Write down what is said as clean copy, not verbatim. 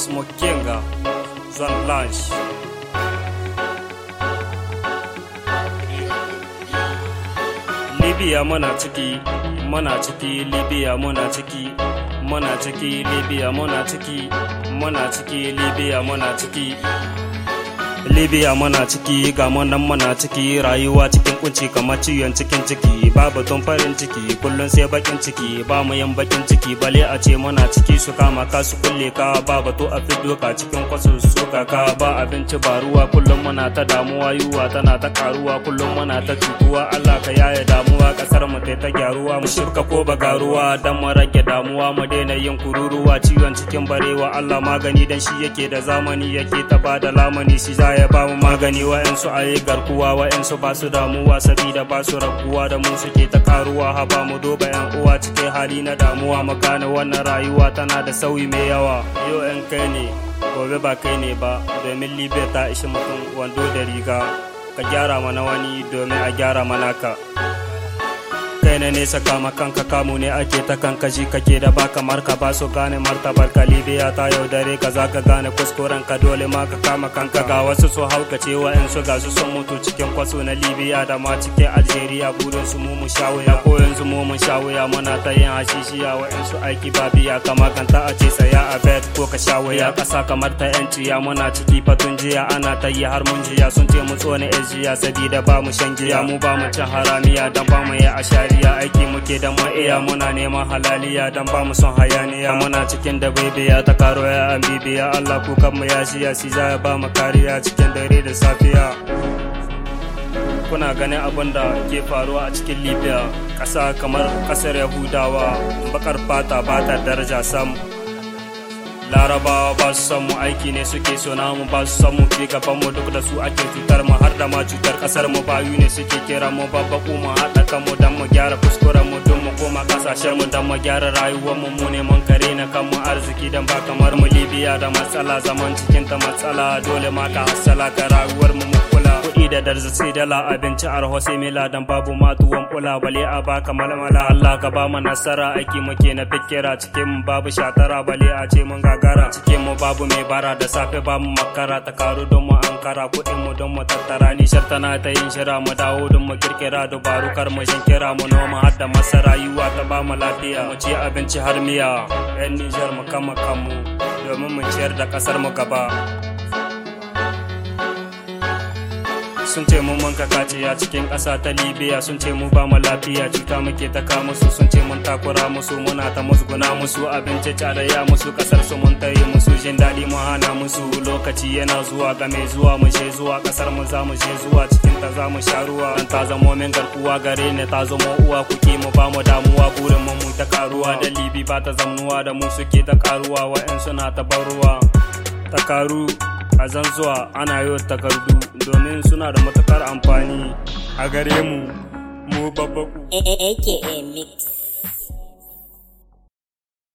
Mokenga Zone Lounge. Libya muna ciki, Libya muna ciki, Libya muna ciki, Libya muna ciki. Libya muna ciki, ga nan muna ciki, rayuwa cikin kunci kamar ciwon cikin ciki, babu tun farin ciki, kullun sai bakin ciki, ba mu yin bakin ciki, bale a ce muna ciki su kama ka su kulle ka, ba bato a fiddo ka cikin kwasu suka ka, ba abinci ba ruwa, kullum muna ta damuwa, yuwa tana ta karuwa, kullum muna ta cutuwa, Allah ka yaye damuwa, kasar mu ta gyaruwa, mu shirka ko bagaruwa, dan mu rage damuwa, mu daina yin kururuwa, ciwon cikin barewa, Allah magani dan shi yake da zamani, yake ta bada lamani, shi ya ba mu magani. Wa'yansu a yi garkuwa, wa'yansu ba su damuwa, sabida ba su raguwa, da mu suke ta karuwa, haba mu doba yan uwa cikin hali na damuwa, mu gane wannan rayuwa tana da sauyi mai yawa. Yau yan kai ne gobe ba kai ne ba, domin Libya ta ishi mutum wando da riga, ka gyara mana wani domin a gyara mana ka. Kai na nesa kama kanka, kamu ne ake ta kankaji, kake da ba kamar ka, ba su gane martabar ka. Libya ta yaudare ka, za ka gane kuskuren ka, dole ma ka kama kanka. Ga wasu su haukace, wa'yansu ga su sun mutu cikin kwaso na Libya da ma cikin Algeria, burin su mu sha wuya, ko yanzu mu sha wuya, muna ta yin hashishiya, wa'yansu aiki ba biya, kama kanta a ce saya a bet ko ka sha wuya. Kasa kamar ta yanciya, muna ciki fatun jiya, ana ta yi har mun jiya, sun ce mu tsone jiya, sabida ba mu shan giya, mu ba mu cin haramiya, dan ba mu yi ashari. Aiki muke da mu iya, muna neman halaliya, dan ba mu son hayaniya, muna cikin da baibiya ta karo ya ambibiya, Allah kukan mu ya shiya, si za ya ba mu kariya cikin dare da safiya. Kuna ganin abin da ke faruwa a cikin Libya, ƙasa kamar ƙasar Yahudawa, bakar fata ba ta daraja sam. Larabawa ba su san mu, aiki ne suke so namu, ba su san mu fi gaban mu, duk da su ake cutar mu, har da ma cutar kasar mu, bayu ne suke kera mu, babbaku mu haɗa kan mu dan mu gyara kuskuren mu, don mu koma kasashen mu dan mu gyara rayuwar mu, mu ne mun kare na kan mu arziki, dan ba kamar mu. Libya da matsala, zaman cikin ta matsala, dole ma ka hassala ka rayuwar mu kula. Kuɗi da darza sai dala, abinci arho sai mila, dan babu matuwan kula, bale a baka malmala. Allah ka ba mu nasara, aiki muke na fikira, cikin mu babu shatara, bale a ce mun gagara, cikin mu babu mai bara, da safe ba mu makara, ta karu don mu ankara, kuɗin mu don mu tattara, nishar tana ta yin shira, mu dawo don mu kirkira, dubaru kar mu shinkira, mu noma har da masara, yiwa ta ba mu lafiya, mu ci abinci har miya, yan Nijar mu kama kanmu domin mu ciyar da kasar mu gaba. Sun ce mun kakaciya cikin ƙasa ta Libya, sun ce mu ba mu lafiya, cuta muke ta ka musu, sun ce mun takura musu, muna ta musguna musu, abinci cadaya musu, ƙasar su mun tayi musu, jin daɗi mu hana musu. Lokaci yana zuwa ga mai zuwa, mu je zuwa ƙasar mu, za mu je zuwa cikin ta, za mu sha ruwa, dan ta zamo min garkuwa gare ni, ta zamo uwa, kuke mu ba mu damuwa, burin mu ta karuwa, da Libi ba ta zamnuwa, da mu suke ta karuwa, wa'yansu na ta bar ruwa ta karu a zanzuwa, ana yi takardu domin suna da matukar amfani a gare mu babbaku. AKA Mix.